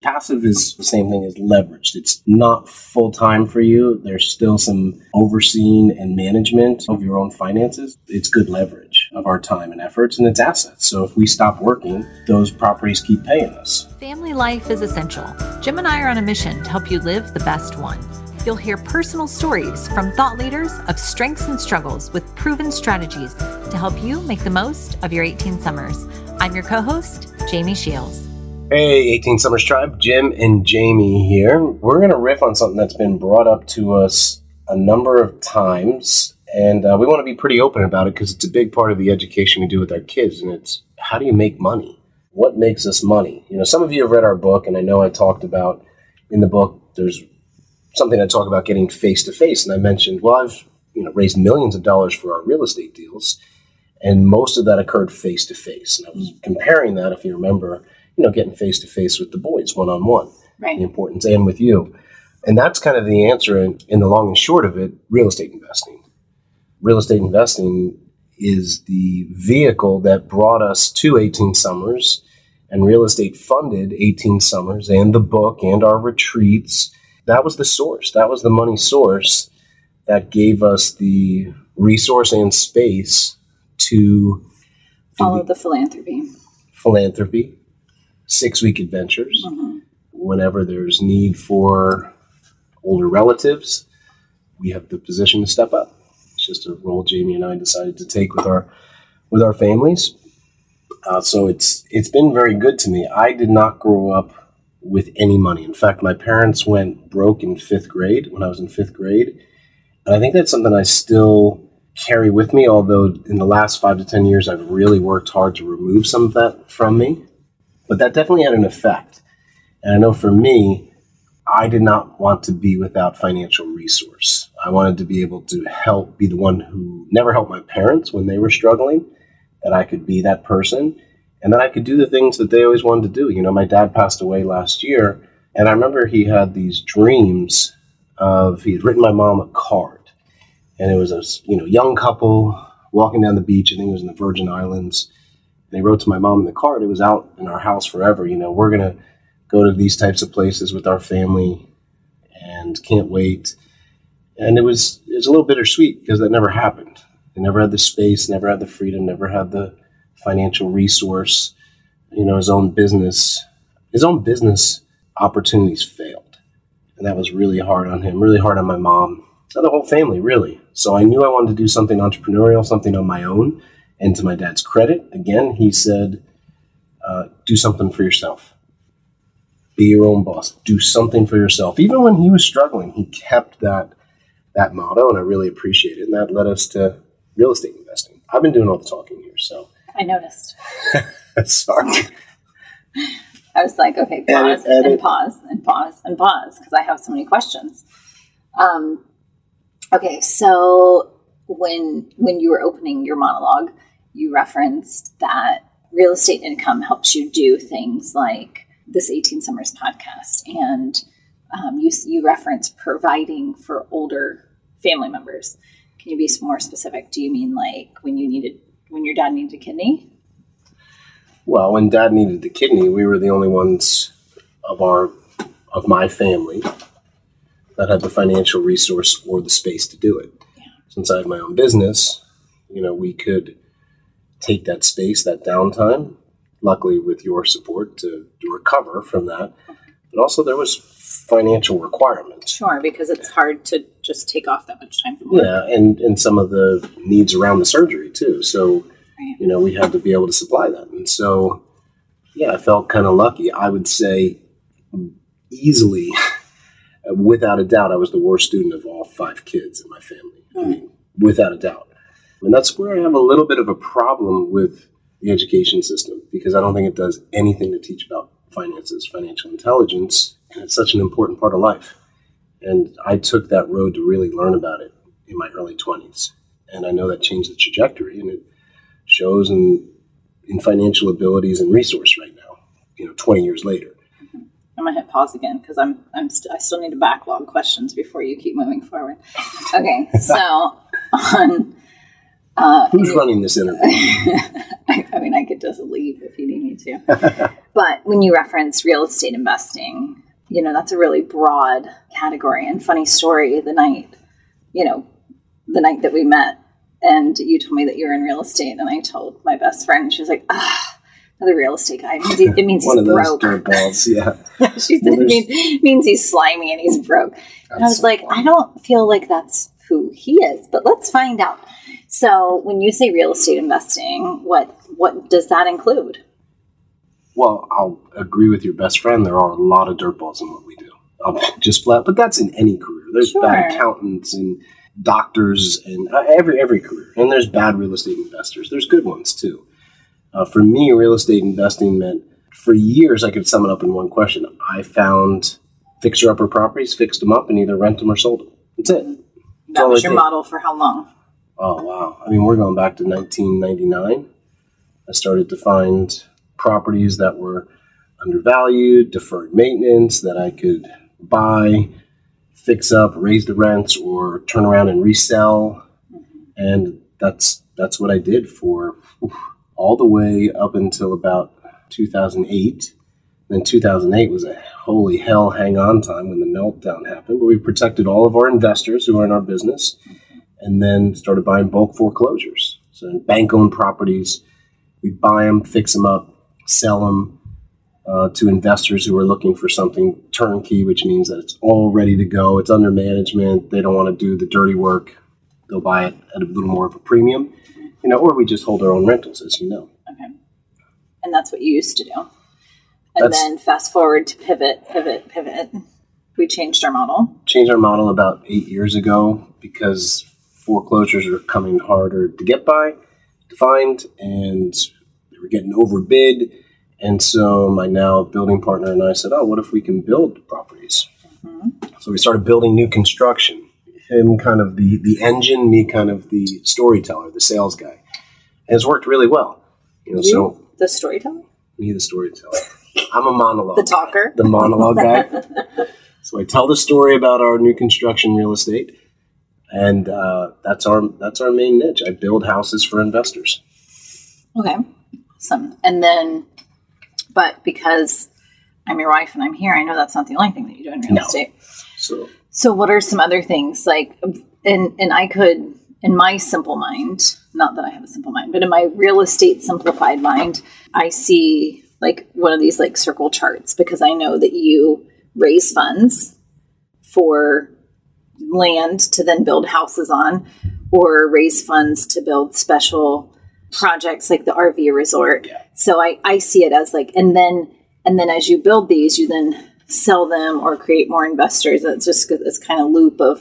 Passive is the same thing as leveraged. It's not full-time for you. There's still some overseeing and management of your own finances. It's good leverage of our time and efforts, and it's assets. So if we stop working, those properties keep paying us. Family life is essential. Jim and I are on a mission to help you live the best one. You'll hear personal stories from thought leaders of strengths and struggles with proven strategies to help you make the most of your 18 summers. I'm your co-host, Jamie Shields. Hey, 18 Summers Tribe, Jim and Jamie here. We're going to riff on something that's been brought up to us a number of times, and we want to be pretty open about it because it's a big part of the education we do with our kids, and it's how do you make money? What makes us money? You know, some of you have read our book, and I know I talked about in the book, there's something I talk about getting face-to-face, and I mentioned, well, I've raised millions of dollars for our real estate deals, and most of that occurred face-to-face. And I was comparing that, if you remember, getting face-to-face with the boys, one-on-one, right. The importance, and with you. And that's kind of the answer in the long and short of it, real estate investing. Real estate investing is the vehicle that brought us to 18 Summers, and real estate funded 18 Summers and the book and our retreats. That was the source. That was the money source that gave us the resource and space to follow the philanthropy. 6-week adventures. Mm-hmm. Whenever there's need for older relatives, we have the position to step up. It's just a role Jamie and I decided to take with our families. So it's been very good to me. I did not grow up with any money. In fact, my parents went broke in 5th grade when I was in 5th grade. And I think that's something I still carry with me, although in the last 5 to 10 years, I've really worked hard to remove some of that from me. But that definitely had an effect. And I know for me, I did not want to be without financial resource. I wanted to be able to be the one who never helped my parents when they were struggling, that I could be that person, and that I could do the things that they always wanted to do. My dad passed away last year, and I remember he had these dreams he had written my mom a card. And it was a young couple walking down the beach. I think it was in the Virgin Islands. And he wrote to my mom in the card. It was out in our house forever. We're going to go to these types of places with our family and can't wait. And it was a little bittersweet because that never happened. They never had the space, never had the freedom, never had the financial resource. His own business opportunities failed. And that was really hard on him, really hard on my mom, and the whole family, really. So I knew I wanted to do something entrepreneurial, something on my own. And to my dad's credit, again, he said, do something for yourself. Be your own boss. Do something for yourself. Even when he was struggling, he kept that motto, and I really appreciate it. And that led us to real estate investing. I've been doing all the talking here, so. I noticed. Sorry. I was like, okay, pause, and pause, and pause, and pause, because I have so many questions. Okay, so when you were opening your monologue, you referenced that real estate income helps you do things like this 18 Summers podcast. And you referenced providing for older family members. Can you be more specific? Do you mean like when your dad needed a kidney? Well, when Dad needed the kidney, we were the only ones of my family that had the financial resource or the space to do it. Yeah. Since I had my own business, we could take that space, that downtime, luckily with your support to recover from that. But also there was financial requirements. Sure, because it's hard to just take off that much time from work. Yeah, and some of the needs around the surgery too. So, right. We had to be able to supply that. And so, yeah, I felt kind of lucky. I would say easily, without a doubt, I was the worst student of all 5 kids in my family. I mean, without a doubt. And that's where I have a little bit of a problem with the education system, because I don't think it does anything to teach about finances, financial intelligence, and it's such an important part of life. And I took that road to really learn about it in my early 20s. And I know that changed the trajectory, and it shows in financial abilities and resource right now, 20 years later. I'm gonna hit pause again because I still need to backlog questions before you keep moving forward. Okay, so Who's running this interview? I mean, I could just leave if you need me to. But when you reference real estate investing, that's a really broad category. And funny story, the night that we met and you told me that you were in real estate, and I told my best friend, and she was like, another real estate guy. It means he's broke. One of those dirtballs, yeah. She said it means he's slimy and he's broke. And I was like, I don't feel like that's who he is, but let's find out. So when you say real estate investing, what does that include? Well, I'll agree with your best friend. There are a lot of dirtballs in what we do. Just flat, but that's in any career. There's bad accountants and doctors and every career. And there's bad real estate investors. There's good ones too. For me, real estate investing meant, for years, I could sum it up in one question. I found fixer-upper properties, fixed them up, and either rent them or sold them. That's it. That was your model for how long? Oh, wow. I mean, we're going back to 1999. I started to find properties that were undervalued, deferred maintenance, that I could buy, fix up, raise the rents, or turn around and resell. And that's what I did for all the way up until about 2008. Then 2008 was a holy hell hang-on time when the meltdown happened. But we protected all of our investors who are in our business and then started buying bulk foreclosures. So in bank-owned properties, we buy them, fix them up, sell them to investors who are looking for something turnkey, which means that it's all ready to go. It's under management. They don't want to do the dirty work. They'll buy it at a little more of a premium, or we just hold our own rentals, as you know. Okay. And that's what you used to do. And then fast forward to pivot. We changed our model. Changed our model about 8 years ago because foreclosures are coming harder to get by, to find, and they were getting overbid. And so my now building partner and I said, what if we can build properties? Mm-hmm. So we started building new construction. Him kind of the engine, me kind of the storyteller, the sales guy. And it's worked really well. You, the storyteller? Me, the storyteller. I'm a monologue. The talker? The monologue guy. So I tell the story about our new construction real estate. And that's our main niche. I build houses for investors. Okay. Awesome. And then, but because I'm your wife and I'm here, I know that's not the only thing that you do in real estate. So what are some other things and I could, in my simple mind, not that I have a simple mind, but in my real estate simplified mind, I see one of these circle charts because I know that you raise funds for land to then build houses on, or raise funds to build special projects like the RV resort. Yeah. So I see it as and then as you build these, you then sell them or create more investors. It's just this kind of loop of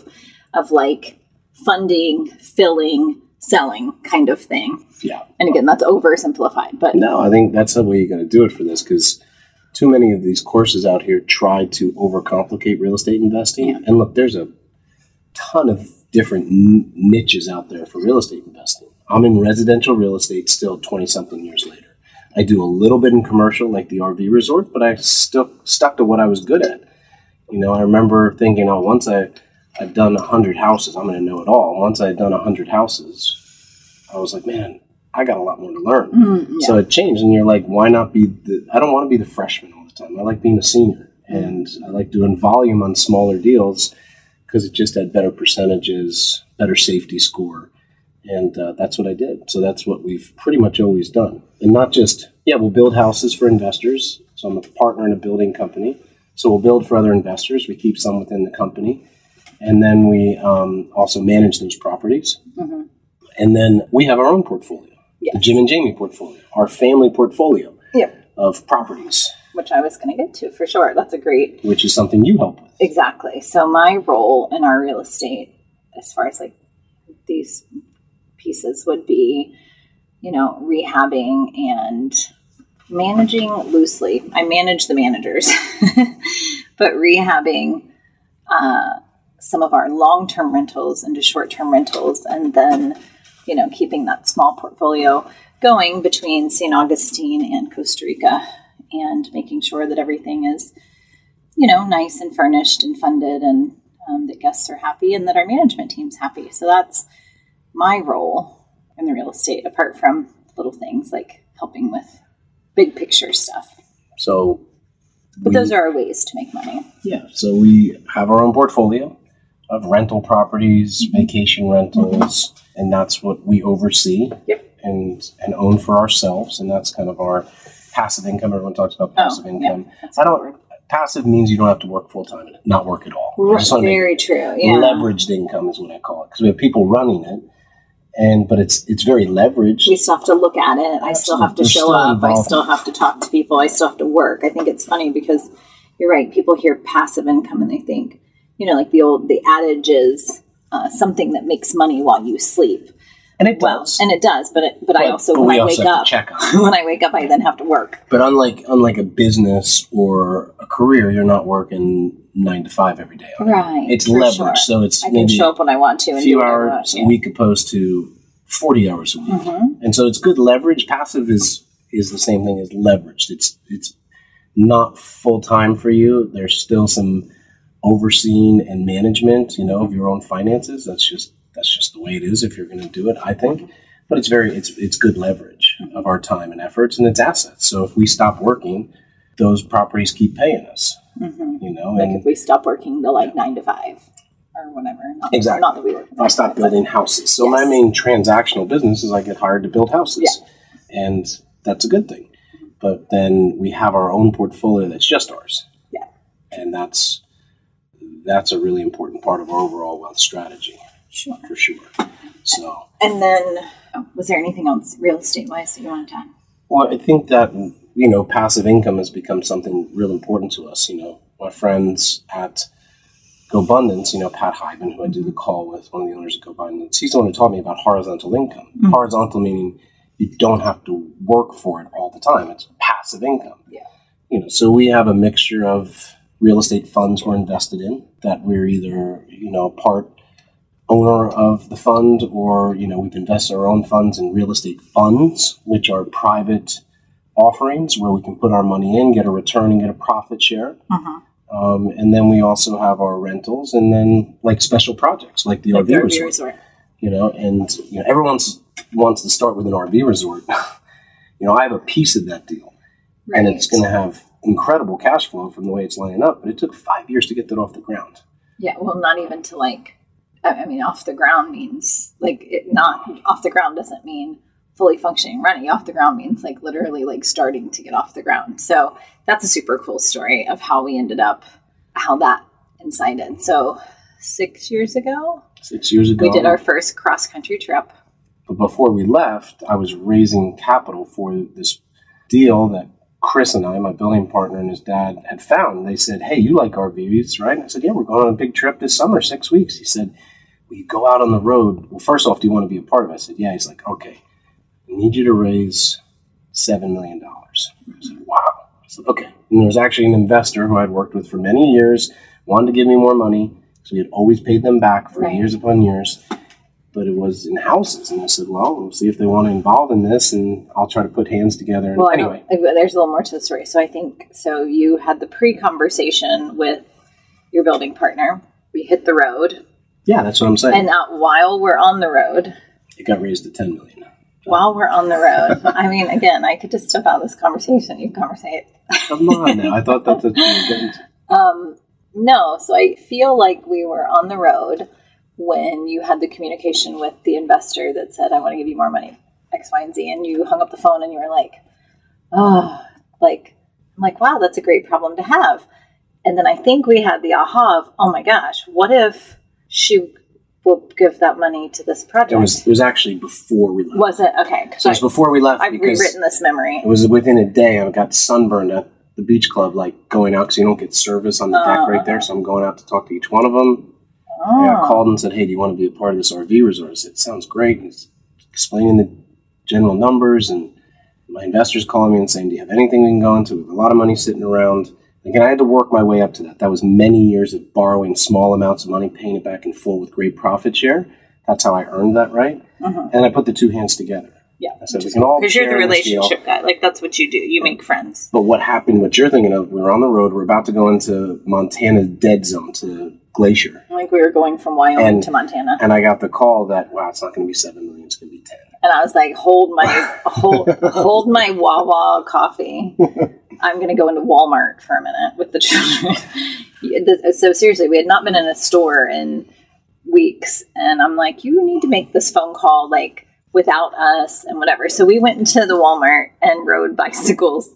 funding, filling, selling kind of thing. Yeah. And again, that's oversimplified, but no, I think that's the way you got to do it for this, because too many of these courses out here try to overcomplicate real estate investing. Yeah. And look, there's a ton of different niches out there for real estate investing. I'm in residential real estate still 20-something years later. I do a little bit in commercial, like the RV resort, but I still stuck to what I was good at. I remember thinking, once I've done 100 houses, I'm going to know it all. Once I'd done 100 houses, I was like, man, I got a lot more to learn. Yeah. So it changed, and you're like, why not be I don't want to be the freshman all the time. I like being a senior, and I like doing volume on smaller deals because it just had better percentages, better safety score. And that's what I did. So that's what we've pretty much always done. And not just, we'll build houses for investors. So I'm a partner in a building company. So we'll build for other investors. We keep some within the company. And then we also manage those properties. Mm-hmm. And then we have our own portfolio, the Jim and Jamie portfolio, our family portfolio of properties. Which I was going to get to for sure. That's a great. Which is something you help with. Exactly. So my role in our real estate, as far as these pieces would be, rehabbing and managing loosely. I manage the managers, but rehabbing some of our long-term rentals into short-term rentals, and then, keeping that small portfolio going between St. Augustine and Costa Rica, and making sure that everything is, nice and furnished and funded, and that guests are happy and that our management team's happy. So that's my role. in the real estate, apart from little things like helping with big picture stuff. So, But those are our ways to make money. Yeah. So we have our own portfolio of rental properties, vacation rentals, and that's what we oversee and own for ourselves. And that's kind of our passive income. Everyone talks about passive income. Yeah, passive means you don't have to work full time and not work at all. Very true. Yeah. Leveraged income is what I call it, because we have people running it, but it's very leveraged. We still have to look at it. I still have to show up. I still have to talk to people. I still have to work. I think it's funny because you're right. People hear passive income and they think, like the adage is something that makes money while you sleep. And it does. And it does. But I also, when I wake up, when I wake up, I then have to work. But unlike a business or a career, you're not working 9 to 5 every day. Right. It's leveraged. Sure. So it's I can show up when I want to. And a few hours a week opposed to 40 hours a week. Mm-hmm. And so it's good leverage. Passive is the same thing as leveraged. It's not full time for you. There's still some overseeing and management, of your own finances. That's just the way it is if you're going to do it, I think. But it's good leverage of our time and efforts, and it's assets. So if we stop working, those properties keep paying us. Mm-hmm. Like if we stop working the 9 to 5 or whatever. Exactly. Not that we work. If I stop building houses. So my main transactional business is I get hired to build houses. Yeah. And that's a good thing. But then we have our own portfolio that's just ours. Yeah. And that's a really important part of our overall wealth strategy. Sure. For sure. So. And then, was there anything else real estate-wise that you wanted to add? Well, I think that, passive income has become something real important to us. My friends at GoBundance, Pat Hyben, who I do the call with, one of the owners of GoBundance, he's the one who taught me about horizontal income. Mm-hmm. Horizontal meaning you don't have to work for it all the time. It's passive income. Yeah. So we have a mixture of real estate funds we're invested in that we're either, part owner of the fund, or we've invested our own funds in real estate funds, which are private offerings where we can put our money in, get a return, and get a profit share. Uh-huh. And then we also have our rentals, and then special projects like the RV resort. Everyone wants to start with an RV resort. I have a piece of that deal, right. And it's going to have incredible cash flow from the way it's lining up. But it took 5 years to get that off the ground. Yeah, well, not even to off the ground means not off the ground doesn't mean fully functioning running. Off the ground means literally starting to get off the ground. So that's a super cool story of how we ended up, how that incited. So 6 years ago, we did our first cross country trip. But before we left, I was raising capital for this deal that Chris and I, my building partner, and his dad had found. They said, "Hey, you like RVs, right?" And I said, "Yeah, we're going on a big trip this summer, 6 weeks." He said, "We go out on the road. Well, first off, do you want to be a part of it?" I said, "Yeah." He's like, "Okay, I need you to raise $7 million. I said, "Wow." I said, "Okay." And there was actually an investor who I'd worked with for many years, wanted to give me more money. So we had always paid them back for years upon years. But it was in houses. And I said, well, we'll see if they want to involve in this, and I'll try to put hands together. Well, anyway. There's a little more to the story. So I think, you had the pre-conversation with your building partner. We hit the road. Yeah, that's what I'm saying. And while we're on the road. It got raised to $10 million. While we're on the road. I mean, again, I could just step out of this conversation. You conversate. Come on now. I thought that's what you were getting to. No. So I feel like we were on the road when you had the communication with the investor that said, I want to give you more money, X, Y, and Z. And you hung up the phone and you were like, I'm like, wow, that's a great problem to have. And then I think we had the aha of, oh my gosh, what if she will give that money to this project? It was actually before we left. Was it? Okay. So it was before we left. I've rewritten this memory. It was within a day. I got sunburned at the beach club, going out because you don't get service on the deck right there. So I'm going out to talk to each one of them. I got called and said, hey, do you want to be a part of this RV resort? I said, it sounds great. And he's explaining the general numbers, and my investors calling me and saying, do you have anything we can go into? We have a lot of money sitting around. Again, I had to work my way up to that. That was many years of borrowing small amounts of money, paying it back in full with great profit share. That's how I earned that right. Mm-hmm. And I put the two hands together. Yeah. I said, we can all, because you're the relationship guy. That's what you do. You make friends. But what happened, what you're thinking of, we were on the road. We're about to go into Montana's dead zone, to Glacier. We were going from Wyoming to Montana. And I got the call that, wow, it's not going to be $7 million, it's going to be 10. And I was like, hold my Wawa coffee. I'm going to go into Walmart for a minute with the children. So seriously, we had not been in a store in weeks. And I'm like, you need to make this phone call like without us and whatever. So we went into the Walmart and rode bicycles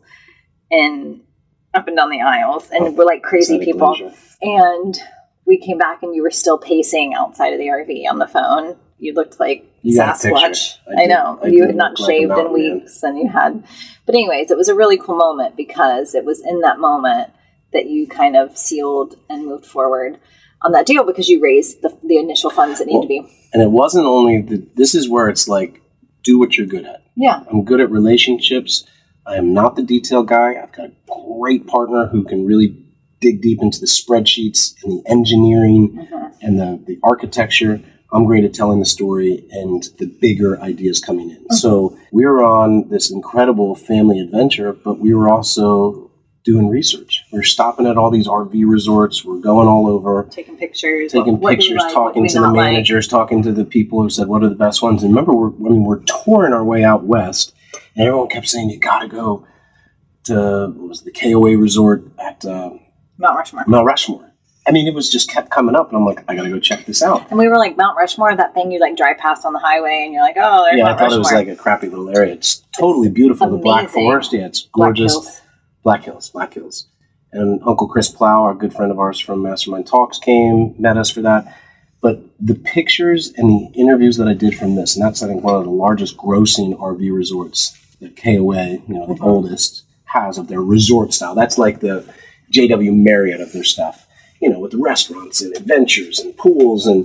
up and down the aisles. And we're like crazy people. Leisure. And we came back and you were still pacing outside of the RV on the phone. You looked like Sasquatch. I know. You had not shaved in weeks and you had... But anyways, it was a really cool moment because it was in that moment that you kind of sealed and moved forward on that deal because you raised the initial funds that need to be. And it wasn't only... This is where it's like, do what you're good at. Yeah. I'm good at relationships. I am not the detail guy. I've got a great partner who can really dig deep into the spreadsheets and the engineering and the architecture. I'm great at telling the story and the bigger ideas coming in. So we were on this incredible family adventure, but we were also doing research. We're stopping at all these RV resorts. We're going all over. Taking pictures, talking to the managers, talking to the people who said, what are the best ones? And remember, we're touring our way out west, and everyone kept saying, you got to go to, what was the KOA resort at Mount Rushmore. I mean, it was just kept coming up, and I'm like, I gotta go check this out. And we were like, Mount Rushmore, that thing you like drive past on the highway, and you're like, oh, there's Mount Rushmore. Yeah, I thought it was like a crappy little area. It's totally beautiful. Amazing. The Black Forest, yeah, it's gorgeous. Black Hills. And Uncle Chris Plow, our good friend of ours from Mastermind Talks, met us for that. But the pictures and the interviews that I did from this, and that's, I think, one of the largest grossing RV resorts that KOA, the oldest, has of their resort style. That's like the JW Marriott of their stuff. With restaurants and adventures and pools and,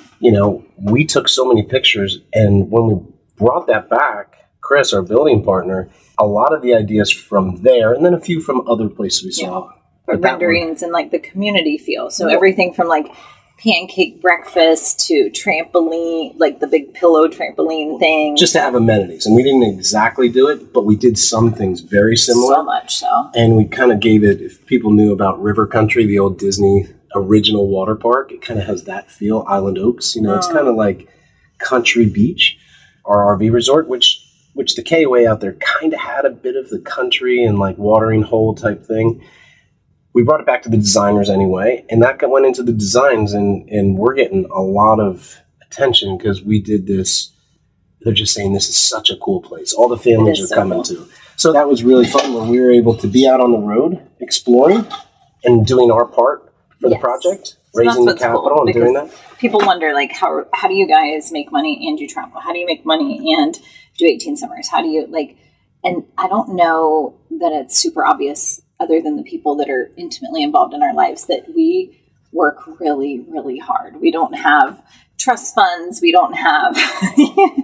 we took so many pictures. And when we brought that back, Chris, our building partner, a lot of the ideas from there and then a few from other places we saw. But renderings and like the community feel. So everything from like pancake breakfast to trampoline, like the big pillow trampoline thing. Just to have amenities. And we didn't exactly do it, but we did some things very similar. So much so. And we kind of gave it, if people knew about River Country, the old Disney original water park, it kind of has that feel. Island Oaks, it's kind of like Country Beach, our RV resort, which the KOA out there kind of had a bit of the country and like watering hole type thing. We brought it back to the designers anyway, and that went into the designs, and we're getting a lot of attention because we did this. They're just saying this is such a cool place. All the families are coming to. So that was really fun when we were able to be out on the road exploring and doing our part for the project, raising the capital and doing that. People wonder, like, how do you guys make money and you travel? How do you make money and do 18 summers? How do you, like, and I don't know that it's super obvious other than the people that are intimately involved in our lives, that we work really, really hard. We don't have trust funds. We don't have, I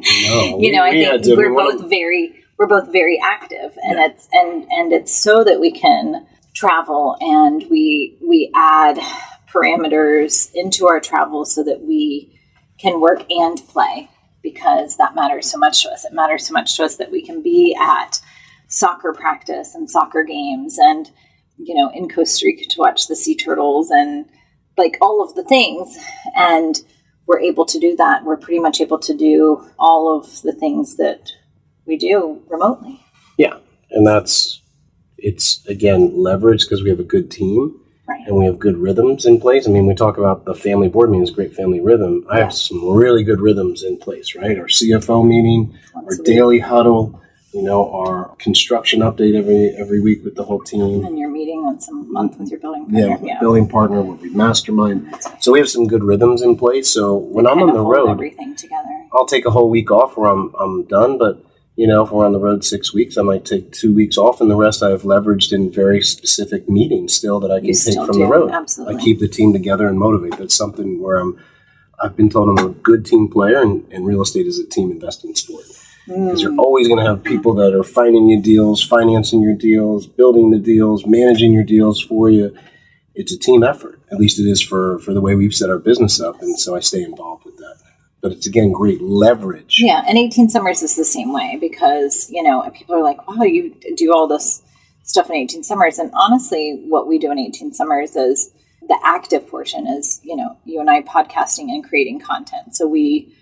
think we're both very active, and it's so that we can travel, and we add parameters into our travel so that we can work and play, because that matters so much to us. It matters so much to us that we can be at soccer practice and soccer games and, in Costa Rica to watch the sea turtles and like all of the things. And we're able to do that. We're pretty much able to do all of the things that we do remotely. Yeah. And it's again, leverage because we have a good team. Right. And we have good rhythms in place. I mean, we talk about the family board meetings, great family rhythm. I have some really good rhythms in place, right? Our CFO meeting, our daily huddle, our construction update every week with the whole team. And your meeting once a month with your building partner. Yeah, building partner where we mastermind. So we have some good rhythms in place. So when I'm on the road, everything together. I'll take a whole week off where I'm done. But, if we're on the road 6 weeks, I might take 2 weeks off, and the rest I have leveraged in very specific meetings still that I can take from the road. Absolutely. I keep the team together and motivate. That's something where I've been told I'm a good team player, and real estate is a team investing sport. Because you're always going to have people that are finding you deals, financing your deals, building the deals, managing your deals for you. It's a team effort. At least it is for the way we've set our business up. And so I stay involved with that. But it's, again, great leverage. Yeah, and 18 Summers is the same way because, people are like, wow, you do all this stuff in 18 Summers. And honestly, what we do in 18 Summers is the active portion is, you and I podcasting and creating content. So we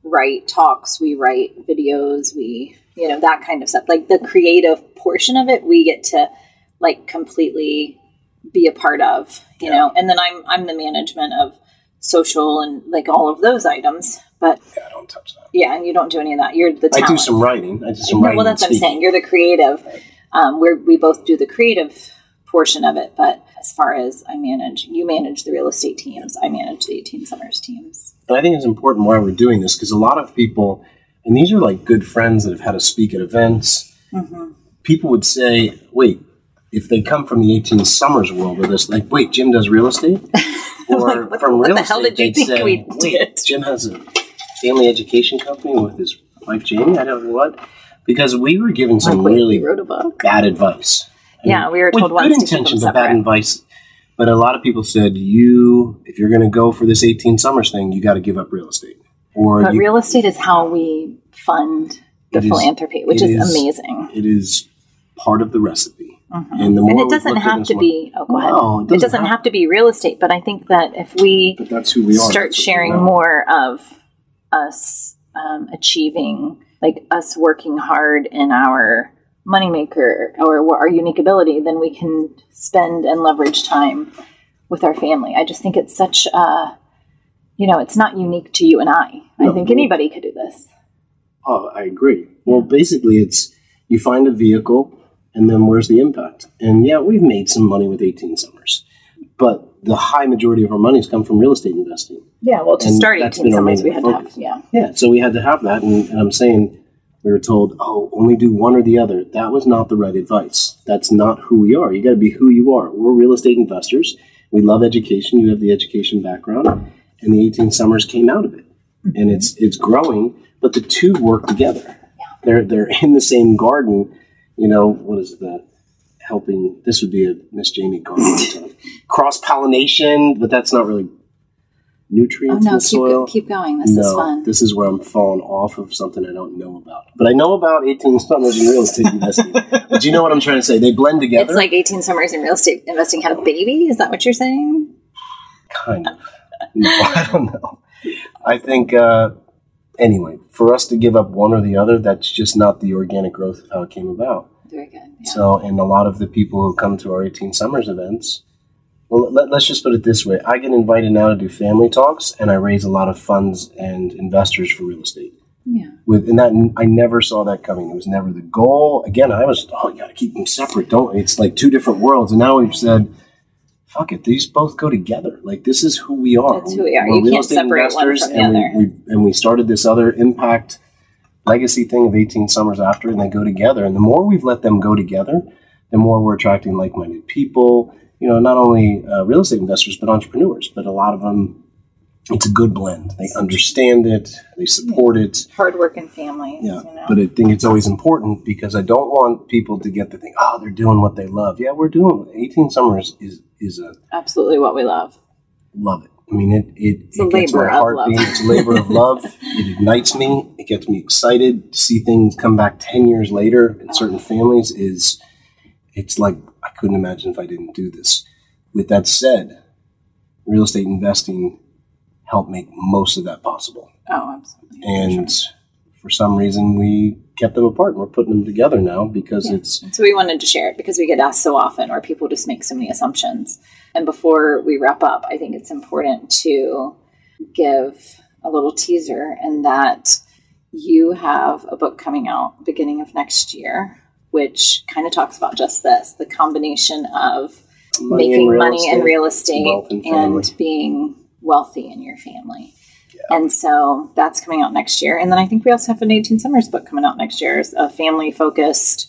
write talks, we write videos, we, that kind of stuff. Like the creative portion of it, we get to like completely be a part of, and then I'm the management of social and like all of those items. But yeah, I don't touch that. Yeah, and you don't do any of that. You're the talent. I do some writing. Well, that's what I'm saying. You're the creative. We both do the creative portion of it, but as far as you manage the real estate teams, I manage the 18 Summers teams. And I think it's important why we're doing this, because a lot of people, and these are like good friends that have had us speak at events, people would say, wait, if they come from the 18 Summers world with us, like, wait, Jim does real estate? Or like, from real the estate, hell did you they'd think say, we did? wait, Jim has a family education company with his wife, Jamie? I don't know what. Because we were given some really wrote a book. bad advice. Yeah, we were told with good intentions, but bad advice. But a lot of people said, if you're going to go for this 18 Summers thing, you got to give up real estate. But real estate is how we fund the philanthropy, which is amazing. It is part of the recipe. And it doesn't have to be. Oh, go ahead. No, it doesn't have to be real estate. But I think that if we that's who we are. Start sharing more of us achieving, like us working hard in our moneymaker or our unique ability, then we can spend and leverage time with our family. I just think it's such it's not unique to you and I. I think anybody could do this. Oh, I agree. Well, basically it's you find a vehicle and then where's the impact? And yeah, we've made some money with 18 Summers, but the high majority of our money's come from real estate investing. Yeah, well, to start 18 Summers, we had focus. To have, Yeah, so we had to have that, and I'm saying we were told, only do one or the other. That was not the right advice. That's not who we are. You got to be who you are. We're real estate investors. We love education. You have the education background, and the 18 Summers came out of it, and it's growing. But the two work together. Yeah. They're in the same garden. What is the helping? This would be a Miss Jamie garden. Cross-pollination, but that's not really nutrients in the soil. Keep going. This is fun. This is where I'm falling off of something I don't know about. But I know about 18 Summers in real estate investing. But you know what I'm trying to say? They blend together. It's like 18 Summers in real estate investing had a baby? Is that what you're saying? Kind of. No, I don't know. I think, anyway, for us to give up one or the other, that's just not the organic growth of how it came about. Very good. Yeah. So, and a lot of the people who come to our 18 Summers events, well, let's just put it this way. I get invited now to do family talks, and I raise a lot of funds and investors for real estate. Yeah. I never saw that coming. It was never the goal. Again, you got to keep them separate. It's like two different worlds. And now we've said, fuck it, these both go together. Like, this is who we are. That's who we are. You can't separate one from the other. We started this other impact legacy thing of 18 Summers after, and they go together. And the more we've let them go together, the more we're attracting like-minded people. Not only real estate investors, but entrepreneurs. But a lot of them, it's a good blend. They understand it. They support it. Hardworking families. Yeah. But I think it's always important because I don't want people to get the thing, they're doing what they love. Yeah, we're doing 18 Summers is absolutely what we love. Love it. I mean, it gets my heart beating. It's a labor of love. It ignites me. It gets me excited to see things come back 10 years later in certain families. It's like, I couldn't imagine if I didn't do this. With that said, real estate investing helped make most of that possible. Oh, absolutely. And for some reason, we kept them apart, and we're putting them together now because it's... And so we wanted to share it because we get asked so often, or people just make so many assumptions. And before we wrap up, I think it's important to give a little teaser in that you have a book coming out beginning of next year, which kind of talks about just this, the combination of making money in real estate and being wealthy in your family. Yeah. And so that's coming out next year. And then I think we also have an 18 Summers book coming out next year, a family focused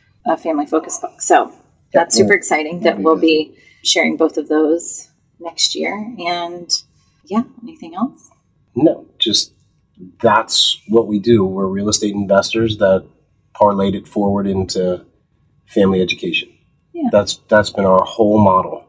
book. So that's super exciting that we'll be sharing both of those next year. And anything else? No, just that's what we do. We're real estate investors that parlayed it forward into family education. Yeah. That's been our whole model,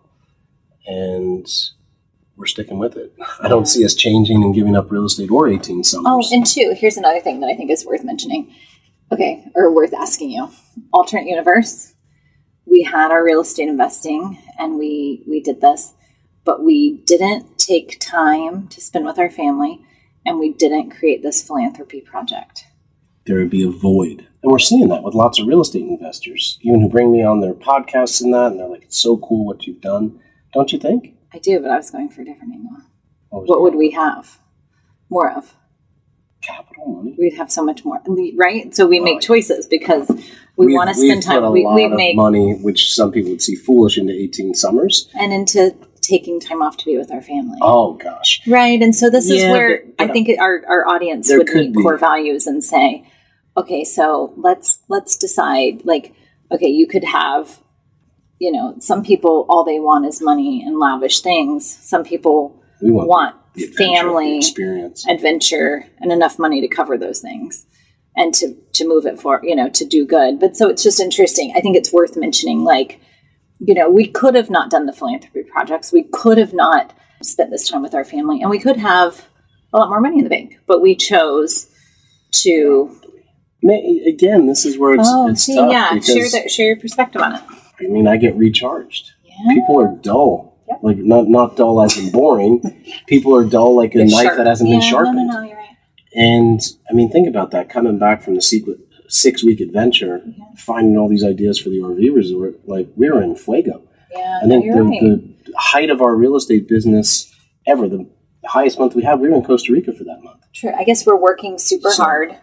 and we're sticking with it. I don't see us changing and giving up real estate or 18 Summers. Oh, and here's another thing that I think is worth mentioning. Okay, or worth asking you. Alternate universe. We had our real estate investing, and we did this, but we didn't take time to spend with our family, and we didn't create this philanthropy project, there would be a void. And we're seeing that with lots of real estate investors, even who bring me on their podcasts and that, and they're like, it's so cool what you've done. Don't you think? I do, but I was going for a different angle. What would we have more of? Capital money. We'd have so much more, right? So we make choices because we want to spend time. We make money, which some people would see foolish, into 18 summers. And into taking time off to be with our family. Oh, gosh. Right. And so this is where I think our audience would meet core values and say, okay, so let's decide, like, okay, you could have, some people, all they want is money and lavish things. Some people want family, experience, adventure, and enough money to cover those things and to move it for, to do good. But so it's just interesting. I think it's worth mentioning, like, we could have not done the philanthropy projects. We could have not spent this time with our family, and we could have a lot more money in the bank, but we chose to. Again, this is where it's tough. Yeah, share your perspective on it. I mean, I get recharged. Yeah. People are dull. Yep. Like, not dull as in boring. People are dull like a knife that hasn't been sharpened. No, you're right. And, I mean, think about that. Coming back from the 6-week adventure, finding all these ideas for the RV resort, like, we were in fuego. Yeah, I think the height of our real estate business ever, the highest month we had, we were in Costa Rica for that month. True. I guess we're working super hard.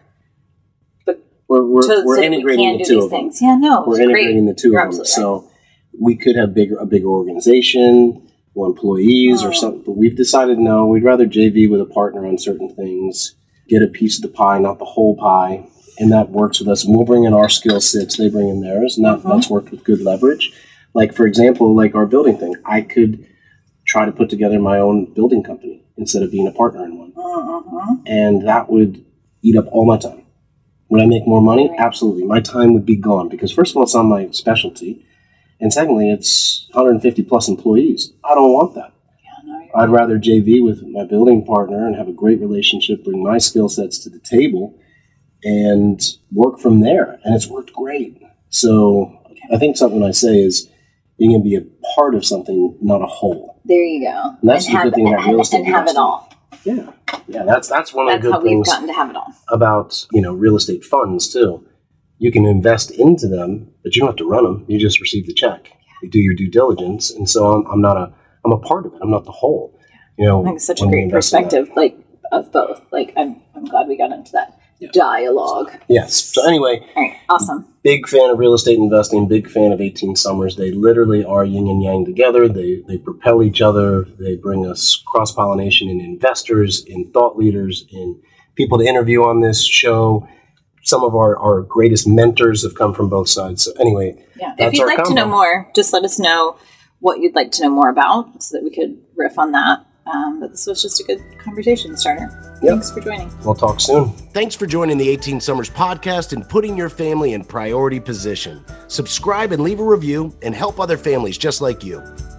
We're integrating the two of them. Yeah, no, we're integrating the two of them. So we could have a bigger organization, more employees or something. But we've decided no, we'd rather JV with a partner on certain things, get a piece of the pie, not the whole pie, and that works with us. And we'll bring in our skill sets, they bring in theirs, and that's worked with good leverage. Like, for example, like our building thing, I could try to put together my own building company instead of being a partner in one, and that would eat up all my time. Would I make more money? Right. Absolutely. My time would be gone because, first of all, it's not my specialty. And secondly, it's 150 plus employees. I don't want that. I'd rather JV with my building partner and have a great relationship, bring my skill sets to the table, and work from there. And it's worked great. So I think something I say is you can be a part of something, not a whole. There you go. And that's the good thing about real estate. And have it all. Yeah, that's one of the good things. That's how we've gotten to have it all. About, real estate funds too. You can invest into them, but you don't have to run them. You just receive the check. You do your due diligence, and so I'm a part of it. I'm not the whole. I think it's such a great perspective, like, of both. Like, I'm glad we got into that dialogue. Yes. So anyway, all right, awesome. Big fan of real estate investing. Big fan of 18 Summers. They literally are yin and yang together. They propel each other. They bring us cross-pollination in investors, in thought leaders, in people to interview on this show. Some of our greatest mentors have come from both sides. So anyway, if you'd like to know more, just let us know what you'd like to know more about so that we could riff on that. But this was just a good conversation starter. Thanks for joining. We'll talk soon. Thanks for joining the 18 Summers podcast and putting your family in priority position. Subscribe and leave a review and help other families just like you.